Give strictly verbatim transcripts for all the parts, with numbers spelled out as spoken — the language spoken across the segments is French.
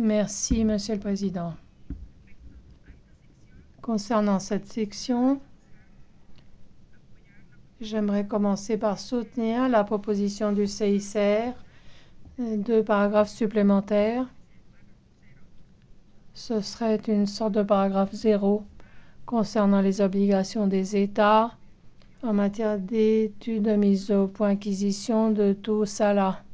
Merci, Monsieur le Président. Concernant cette section, j'aimerais commencer par soutenir la proposition du C I C R, deux paragraphes supplémentaires. Ce serait une sorte de paragraphe zéro concernant les obligations des États en matière d'études de mise au point acquisition de tout S A L A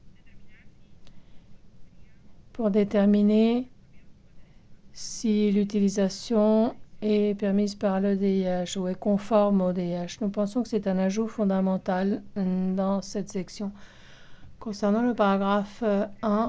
pour déterminer si l'utilisation est permise par le D I H ou est conforme au D I H. Nous pensons que c'est un ajout fondamental dans cette section. Concernant le paragraphe un,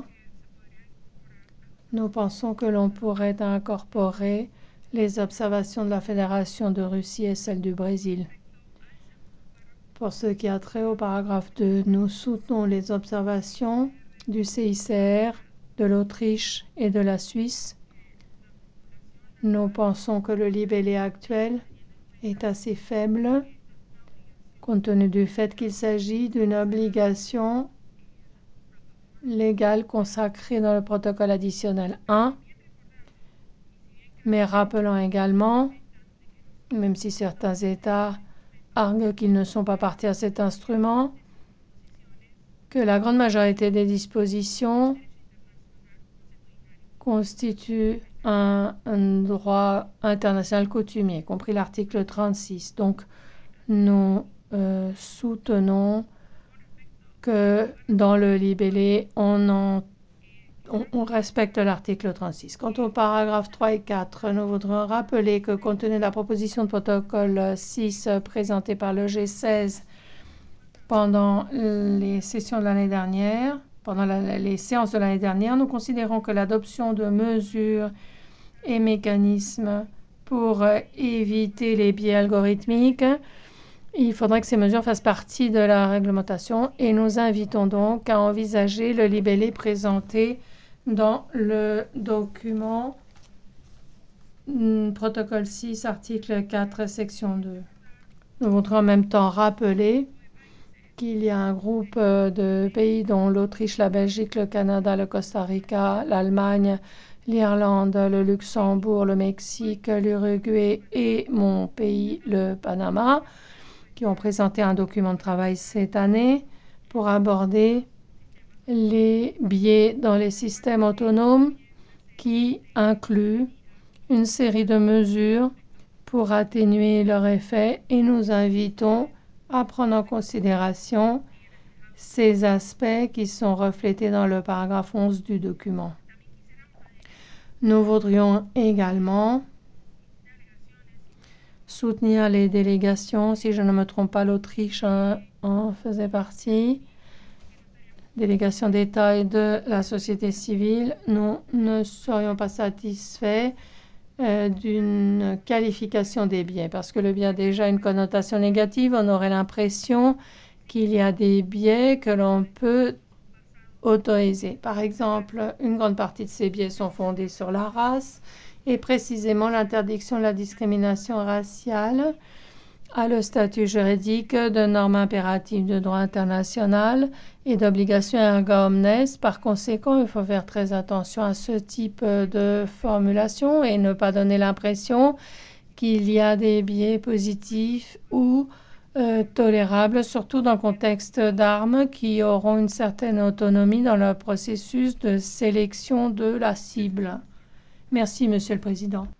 nous pensons que l'on pourrait incorporer les observations de la Fédération de Russie et celles du Brésil. Pour ce qui a trait au paragraphe deux, nous soutenons les observations du C I C R, de l'Autriche et de la Suisse. Nous pensons que le libellé actuel est assez faible, compte tenu du fait qu'il s'agit d'une obligation légale consacrée dans le protocole additionnel un, mais rappelant également, même si certains États arguent qu'ils ne sont pas partis à cet instrument, que la grande majorité des dispositions constituent un, un droit international coutumier, compris l'article trente-six. Donc, nous euh, soutenons que dans le libellé, on, en, on, on respecte l'article trente-six. Quant aux paragraphes trois et quatre, nous voudrions rappeler que compte tenu de la proposition de protocole six présentée par le G seize pendant les sessions de l'année dernière, pendant la, les séances de l'année dernière, nous considérons que l'adoption de mesures et mécanismes pour éviter les biais algorithmiques, il faudrait que ces mesures fassent partie de la réglementation et nous invitons donc à envisager le libellé présenté dans le document protocole six, article quatre, section deux. Nous voudrions en même temps rappeler qu'il y a un groupe de pays dont l'Autriche, la Belgique, le Canada, le Costa Rica, l'Allemagne, l'Irlande, le Luxembourg, le Mexique, l'Uruguay et mon pays, le Panama, qui ont présenté un document de travail cette année pour aborder les biais dans les systèmes autonomes qui incluent une série de mesures pour atténuer leur effet et nous invitons à prendre en considération ces aspects qui sont reflétés dans le paragraphe onze du document. Nous voudrions également soutenir les délégations, si je ne me trompe pas, l'Autriche en faisait partie, délégation d'État et de la société civile. Nous ne serions pas satisfaits euh, d'une qualification des biais, parce que le biais a déjà une connotation négative. On aurait l'impression qu'il y a des biais que l'on peut autoriser. Par exemple, une grande partie de ces biais sont fondés sur la race, et précisément l'interdiction de la discrimination raciale a le statut juridique de norme impérative de droit international et d'obligation erga omnes. Par conséquent, il faut faire très attention à ce type de formulation et ne pas donner l'impression qu'il y a des biais positifs ou euh, tolérables, surtout dans le contexte d'armes qui auront une certaine autonomie dans le processus de sélection de la cible. Merci, Monsieur le Président.